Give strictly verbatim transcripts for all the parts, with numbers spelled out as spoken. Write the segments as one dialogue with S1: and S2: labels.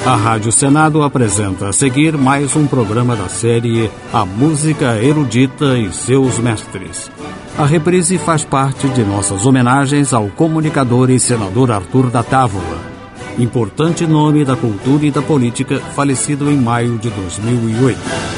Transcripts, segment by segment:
S1: A Rádio Senado apresenta a seguir mais um programa da série A Música Erudita e Seus Mestres. A reprise faz parte de nossas homenagens ao comunicador e senador Arthur da Távola, importante nome da cultura e da política, falecido em maio de dois mil e oito.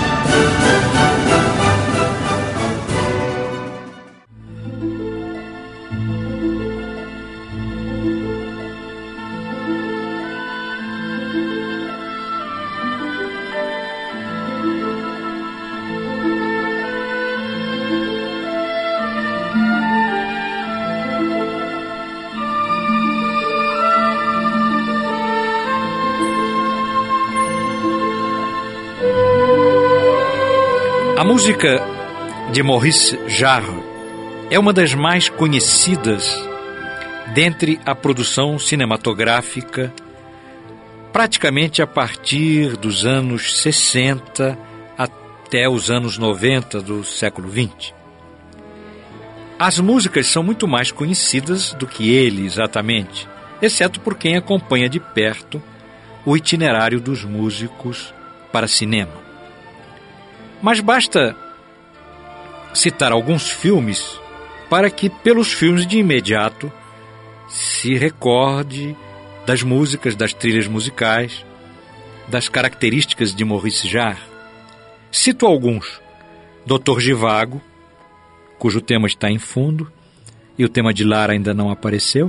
S2: A música de Maurice Jarre é uma das mais conhecidas dentre a produção cinematográfica, praticamente a partir dos anos sessenta até os anos noventa do século vinte. As músicas são muito mais conhecidas do que ele exatamente, exceto por quem acompanha de perto o itinerário dos músicos para cinema. Mas basta citar alguns filmes para que, pelos filmes de imediato, se recorde das músicas, das trilhas musicais, das características de Maurice Jarre. Cito alguns: doutor Zhivago, cujo tema está em fundo, e o tema de Lara ainda não apareceu.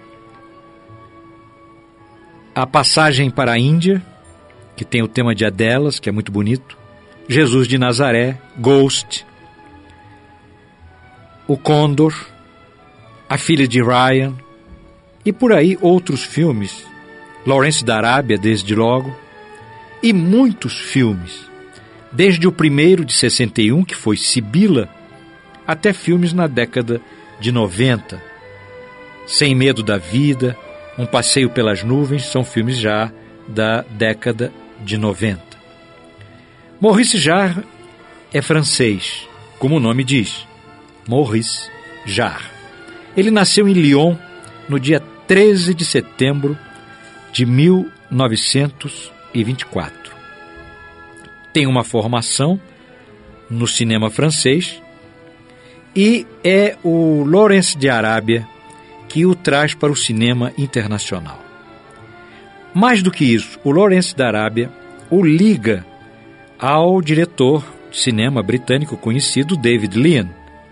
S2: A Passagem para a Índia, que tem o tema de Adelas, que é muito bonito. Jesus de Nazaré, Ghost, O Condor, A Filha de Ryan, e por aí outros filmes, Lawrence da Arábia, desde logo, e muitos filmes, desde o primeiro de sessenta e um, que foi Sibila, até filmes na década de noventa, Sem Medo da Vida, Um Passeio pelas Nuvens, são filmes já da década de noventa. Maurice Jarre é francês, como o nome diz, Maurice Jarre. Ele nasceu em Lyon no dia treze de setembro de mil novecentos e vinte e quatro. Tem uma formação no cinema francês e é o Lawrence de Arábia que o traz para o cinema internacional. Mais do que isso, o Lawrence da Arábia o liga ao diretor de cinema britânico conhecido David Lean.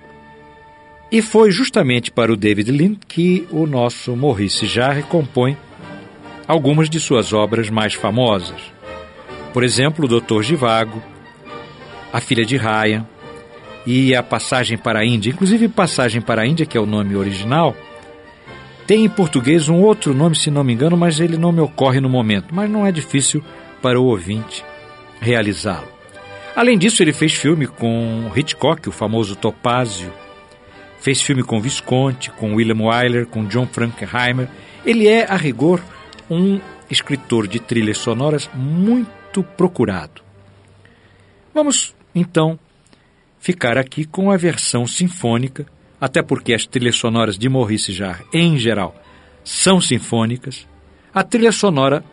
S2: E foi justamente para o David Lean que o nosso Maurice Jarre compõe algumas de suas obras mais famosas. Por exemplo, o doutor Zhivago, A Filha de Ryan e A Passagem para a Índia. Inclusive, Passagem para a Índia, que é o nome original, tem em português um outro nome, se não me engano, mas ele não me ocorre no momento. Mas não é difícil para o ouvinte realizá-lo. Além disso, ele fez filme com Hitchcock, o famoso Topázio, fez filme com Visconti, com William Wyler, com John Frankenheimer. Ele é, a rigor, um escritor de trilhas sonoras muito procurado. Vamos, então, ficar aqui com a versão sinfônica, até porque as trilhas sonoras de Maurice Jarre, em geral, são sinfônicas. A trilha sonora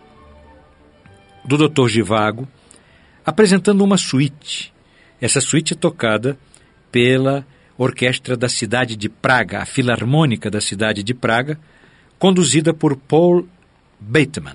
S2: do doutor Zhivago, apresentando uma suíte. Essa suíte é tocada pela orquestra da cidade de Praga, a Filarmônica da cidade de Praga, conduzida por Paul Bateman.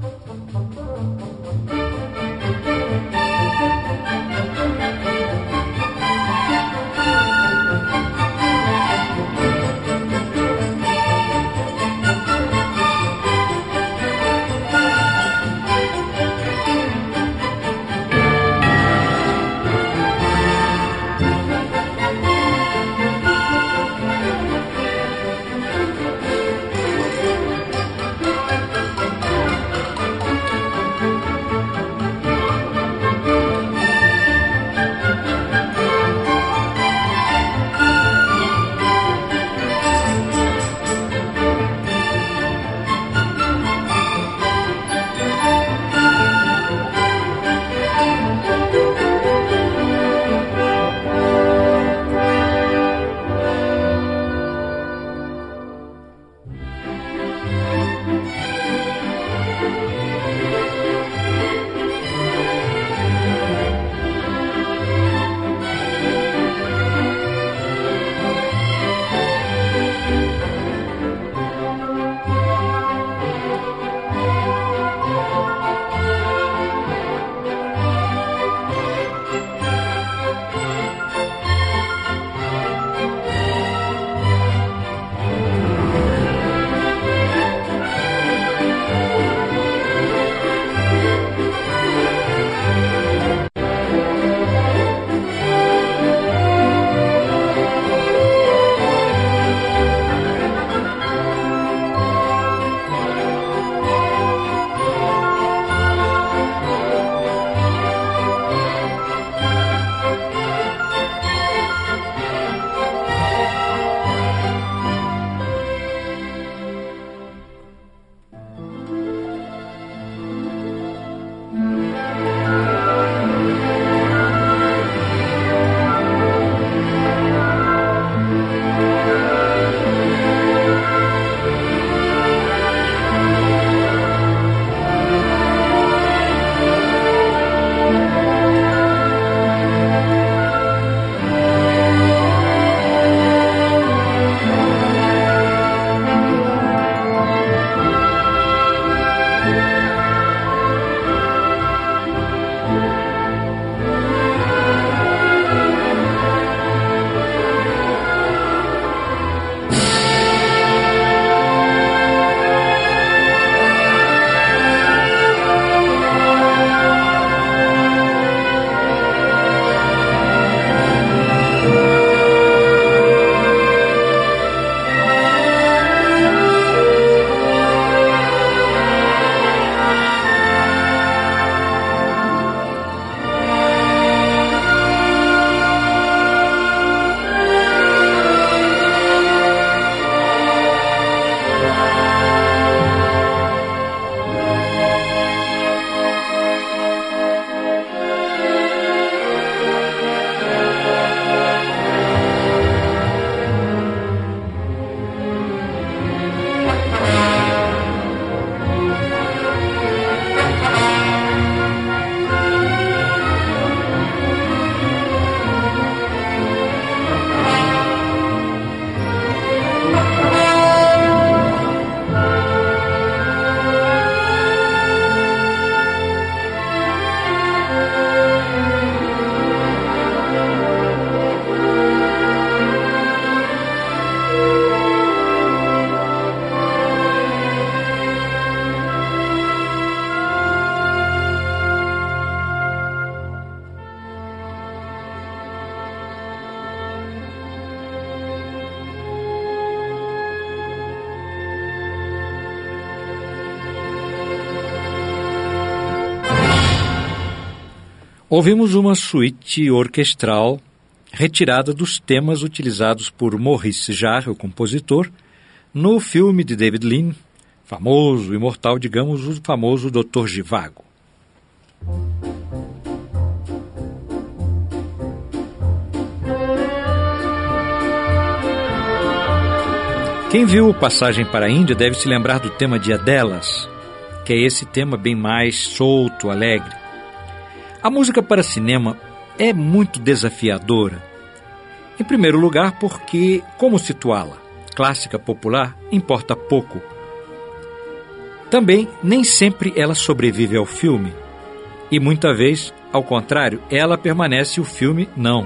S2: Ouvimos uma suíte orquestral retirada dos temas utilizados por Maurice Jarre, o compositor, no filme de David Lean, famoso, imortal, digamos, o famoso doutor Zhivago. Quem viu Passagem para a Índia deve se lembrar do tema Dia delas, que é esse tema bem mais solto, alegre. A música para cinema é muito desafiadora. Em primeiro lugar, porque como situá-la? Clássica, popular, importa pouco. Também, nem sempre ela sobrevive ao filme. E muita vez, ao contrário, ela permanece e o filme não.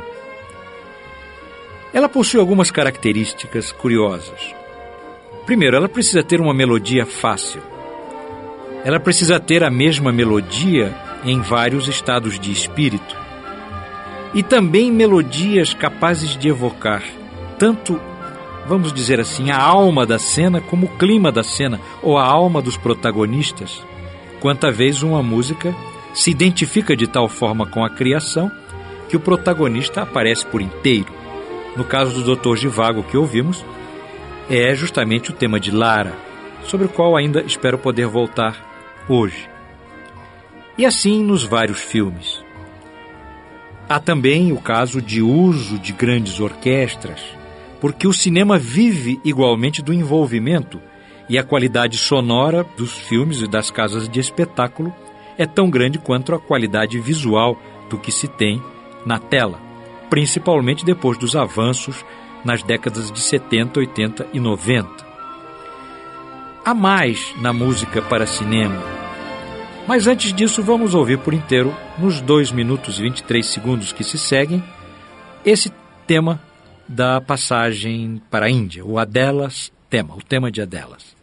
S2: Ela possui algumas características curiosas. Primeiro, ela precisa ter uma melodia fácil. Ela precisa ter a mesma melodia em vários estados de espírito. E também melodias capazes de evocar tanto, vamos dizer assim, a alma da cena como o clima da cena, ou a alma dos protagonistas, quanta vez uma música se identifica de tal forma com a criação que o protagonista aparece por inteiro. No caso do doutor Zhivago que ouvimos, é justamente o tema de Lara, sobre o qual ainda espero poder voltar hoje. E assim nos vários filmes. Há também o caso de uso de grandes orquestras, porque o cinema vive igualmente do envolvimento e a qualidade sonora dos filmes e das casas de espetáculo é tão grande quanto a qualidade visual do que se tem na tela, principalmente depois dos avanços nas décadas de setenta, oitenta e noventa. Há mais na música para cinema. Mas antes disso, vamos ouvir por inteiro, nos dois minutos e vinte e três segundos que se seguem, esse tema da passagem para a Índia, o Adelas tema, o tema de Adelas.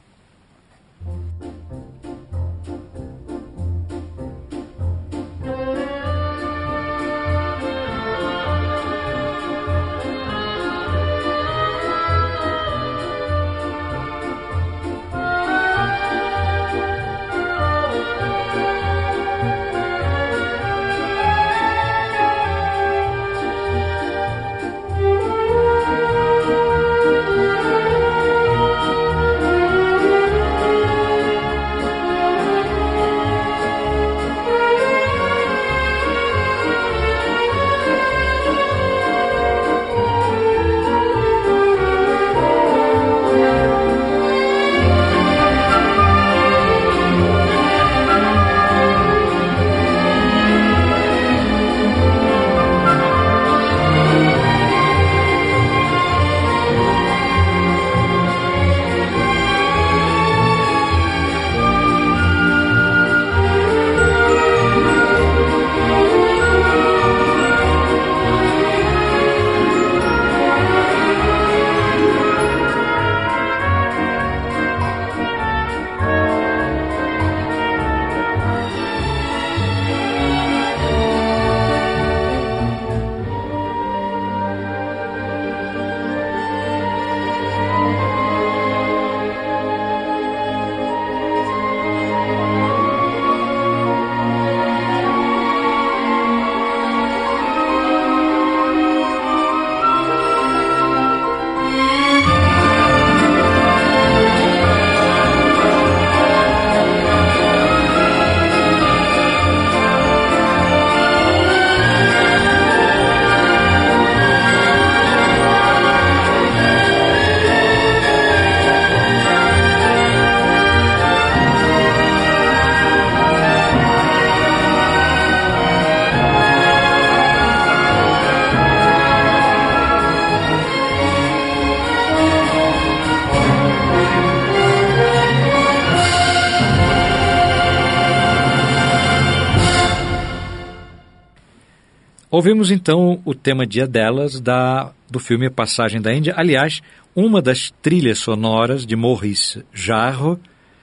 S2: Ouvimos então o tema Dia Delas da, do filme Passagem da Índia, aliás, uma das trilhas sonoras de Maurice Jarre,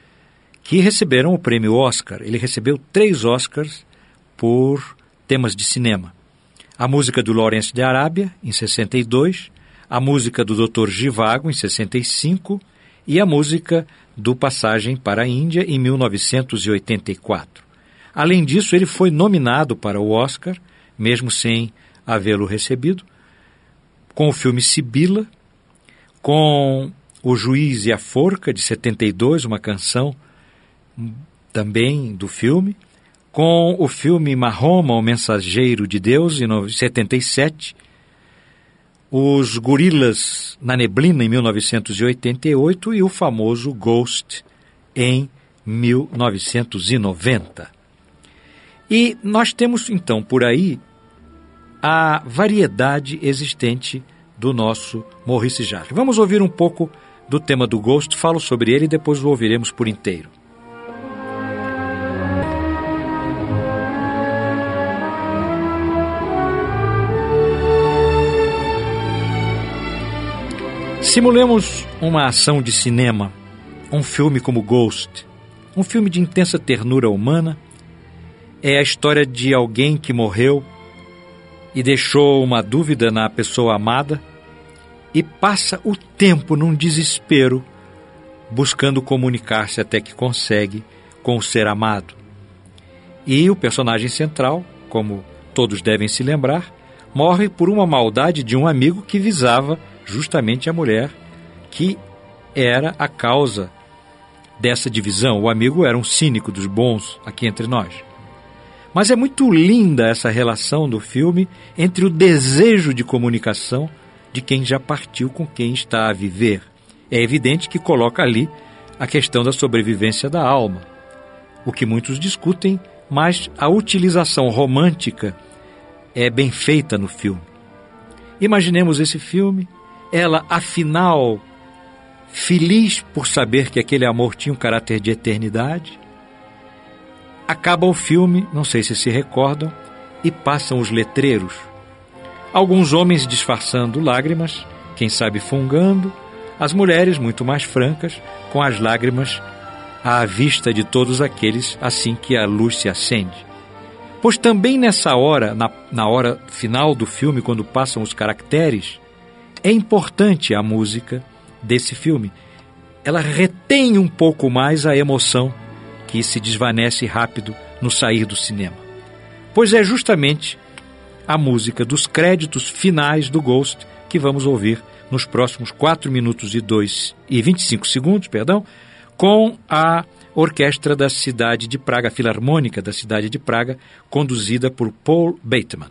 S2: que receberam o prêmio Oscar. Ele recebeu três Oscars por temas de cinema. A música do Lawrence de Arábia, em sessenta e dois, a música do doutor Zhivago, em sessenta e cinco, e a música do Passagem para a Índia, em mil novecentos e oitenta e quatro. Além disso, ele foi nominado para o Oscar, mesmo sem havê-lo recebido, com o filme Sibila, com O Juiz e a Forca, de setenta e dois, uma canção também do filme, com o filme Mahoma, o Mensageiro de Deus, em setenta e sete, Os Gorilas na Neblina, em mil novecentos e oitenta e oito, e o famoso Ghost, em mil novecentos e noventa. E nós temos, então, por aí, a variedade existente do nosso Maurice Jarre. Vamos ouvir um pouco do tema do Ghost, falo sobre ele e depois o ouviremos por inteiro. Simulemos uma ação de cinema, um filme como Ghost, um filme de intensa ternura humana. É a história de alguém que morreu e deixou uma dúvida na pessoa amada e passa o tempo num desespero buscando comunicar-se até que consegue com o ser amado. E o personagem central, como todos devem se lembrar, morre por uma maldade de um amigo que visava justamente a mulher que era a causa dessa divisão. O amigo era um cínico dos bons aqui entre nós. Mas é muito linda essa relação do filme entre o desejo de comunicação de quem já partiu com quem está a viver. É evidente que coloca ali a questão da sobrevivência da alma, o que muitos discutem, mas a utilização romântica é bem feita no filme. Imaginemos esse filme, ela, afinal, feliz por saber que aquele amor tinha um caráter de eternidade. Acaba o filme, não sei se se recordam, e passam os letreiros. Alguns homens disfarçando lágrimas, quem sabe fungando, as mulheres muito mais francas, com as lágrimas à vista de todos aqueles assim que a luz se acende. Pois também nessa hora, na, na hora final do filme, quando passam os caracteres, é importante a música desse filme. Ela retém um pouco mais a emoção que se desvanece rápido no sair do cinema. Pois é justamente a música dos créditos finais do Ghost que vamos ouvir nos próximos quatro minutos e, dois, e vinte e cinco segundos, perdão, com a orquestra da cidade de Praga, a Filarmônica da cidade de Praga, conduzida por Paul Bateman.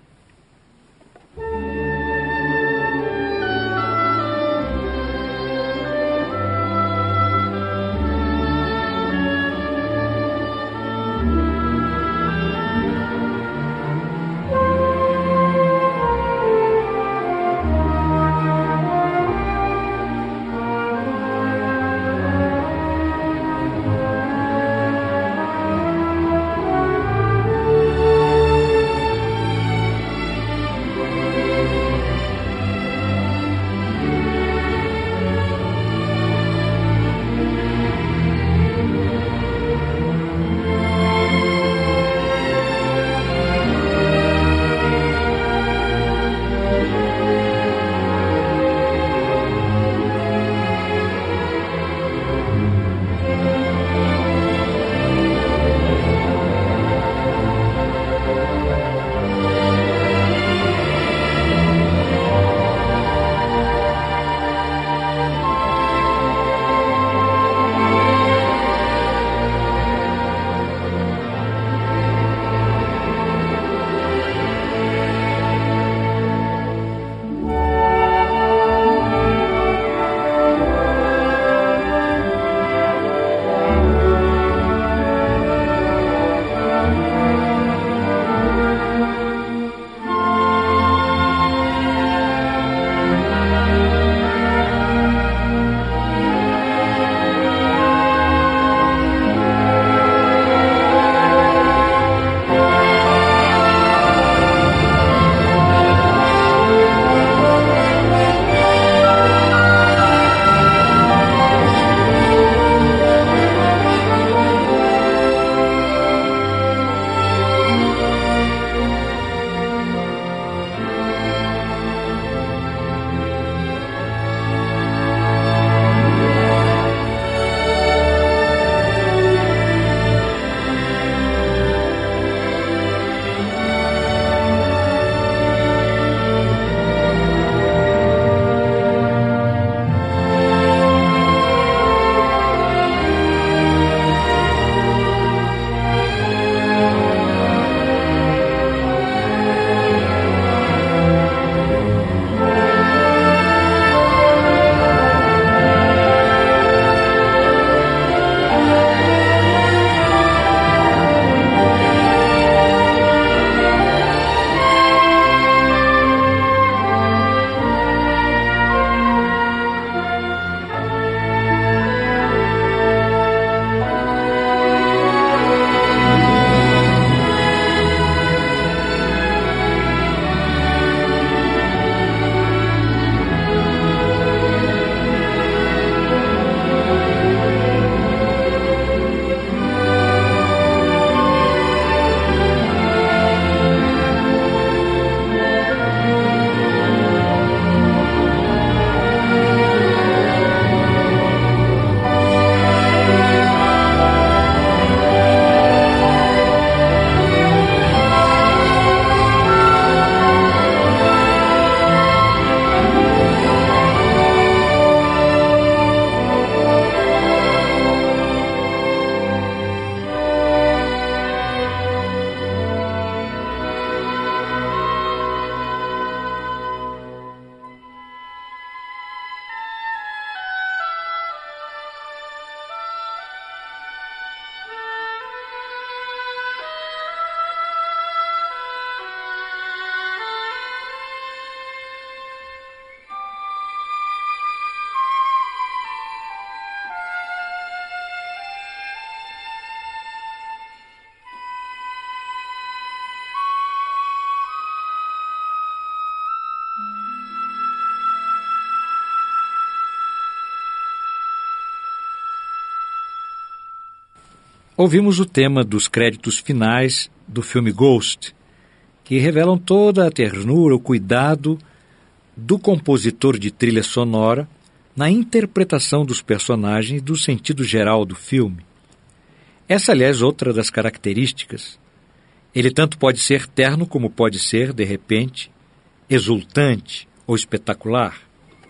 S2: ouvimos o tema dos créditos finais do filme Ghost, que revelam toda a ternura, o cuidado do compositor de trilha sonora na interpretação dos personagens e do sentido geral do filme. Essa, aliás, outra das características. Ele tanto pode ser terno como pode ser, de repente, exultante ou espetacular.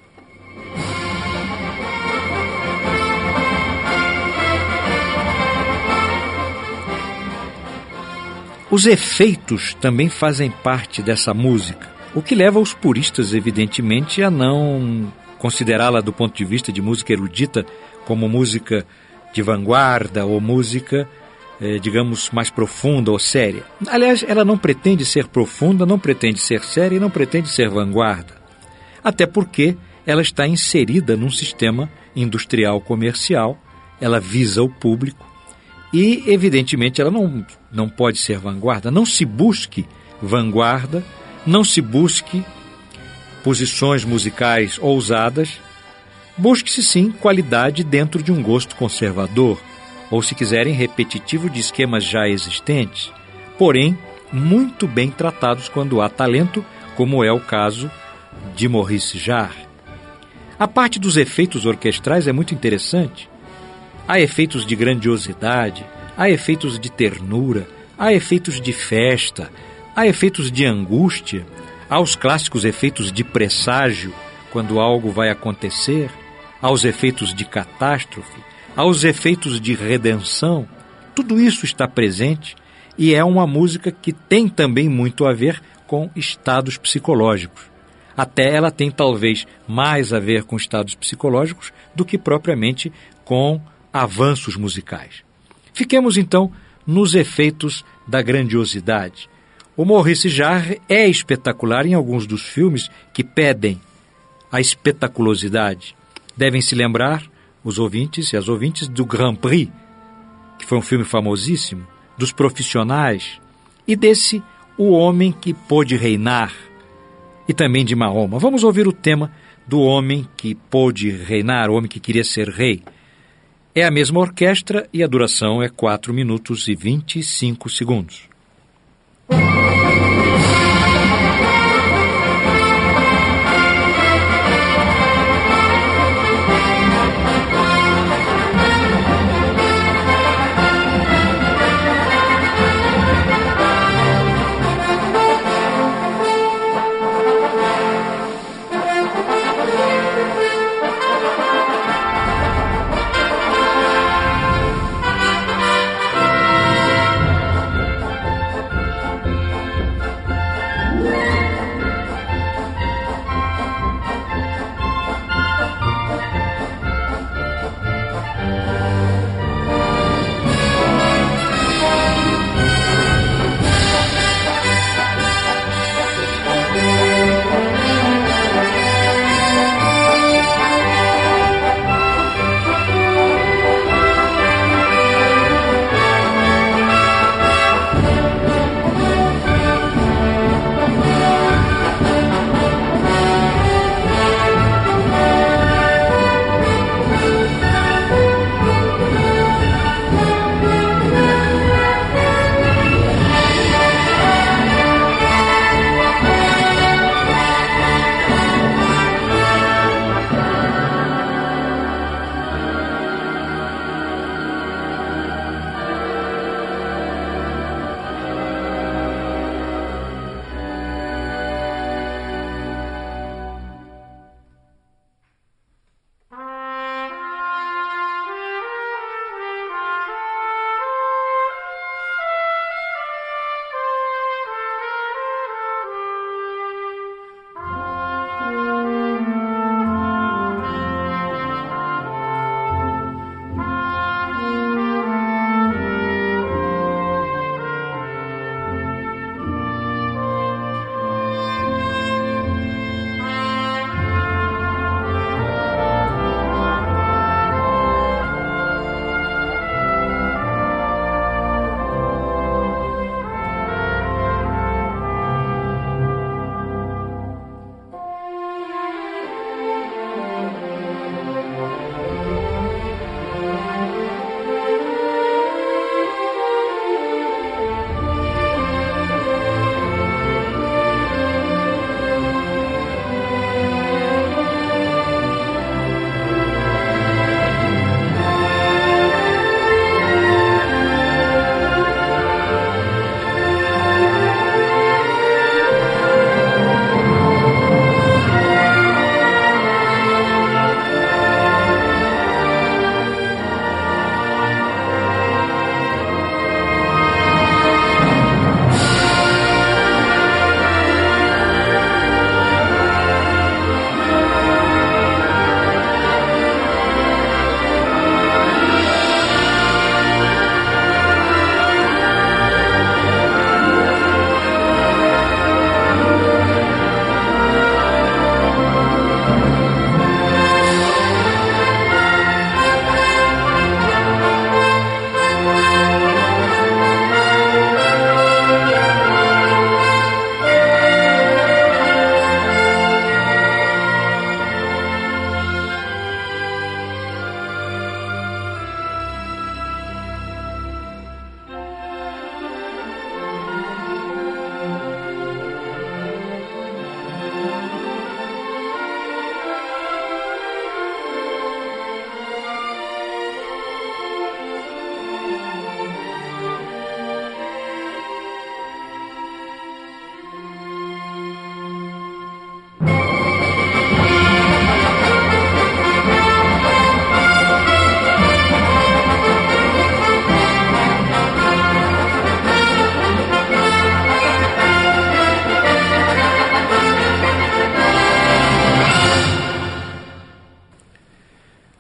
S2: Os efeitos também fazem parte dessa música, o que leva os puristas, evidentemente, a não considerá-la do ponto de vista de música erudita como música de vanguarda ou música, eh, digamos, mais profunda ou séria. Aliás, ela não pretende ser profunda, não pretende ser séria e não pretende ser vanguarda. Até porque ela está inserida num sistema industrial comercial, ela visa o público e, evidentemente, ela não, não pode ser vanguarda. Não se busque vanguarda, não se busque posições musicais ousadas, busque-se sim qualidade dentro de um gosto conservador, ou se quiserem repetitivo de esquemas já existentes, porém muito bem tratados quando há talento, como é o caso de Maurice Jarre. A parte dos efeitos orquestrais é muito interessante. Há efeitos de grandiosidade, há efeitos de ternura, há efeitos de festa, há efeitos de angústia, há os clássicos efeitos de presságio, quando algo vai acontecer, há os efeitos de catástrofe, há os efeitos de redenção. Tudo isso está presente e é uma música que tem também muito a ver com estados psicológicos. Até ela tem talvez mais a ver com estados psicológicos do que propriamente com avanços musicais. Fiquemos então nos efeitos da grandiosidade. O Maurice Jarre é espetacular em alguns dos filmes que pedem a espetaculosidade. Devem se lembrar, os ouvintes e as ouvintes, do Grand Prix, que foi um filme famosíssimo, dos Profissionais, e desse O Homem que Pôde Reinar, e também de Mahoma. Vamos ouvir o tema do Homem que Pôde Reinar, o homem que queria ser rei. É a mesma orquestra e a duração é quatro minutos e vinte e cinco segundos.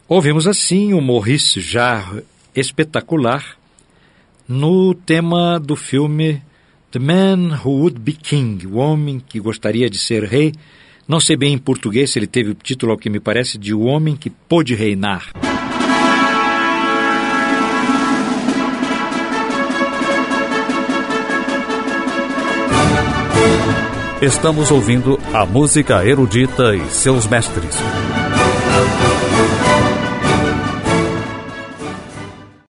S2: Ouvimos assim o Maurice Jarre espetacular no tema do filme The Man Who Would Be King, o homem que gostaria de ser rei. Não sei bem em português se ele teve o título, ao que me parece, de O Homem que Pôde Reinar.
S1: Estamos ouvindo a música erudita e seus mestres.